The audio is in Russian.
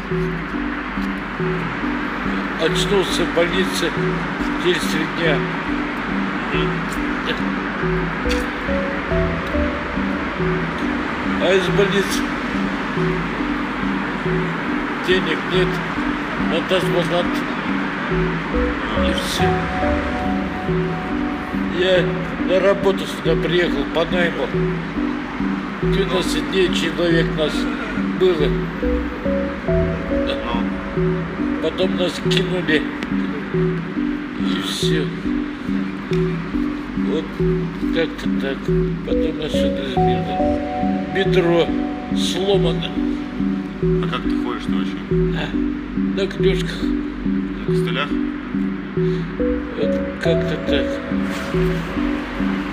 Очнулся в больнице через 3 дня. А из больницы денег нет, надо звонать. И все. Я на работу сюда приехал по найму. 12 дней человек нас было. Потом нас кинули. И все. Вот как-то так. Потом машина сбила. Бедро сломано. А как ты ходишь вообще? На клюшках. На костылях? Вот как-то так.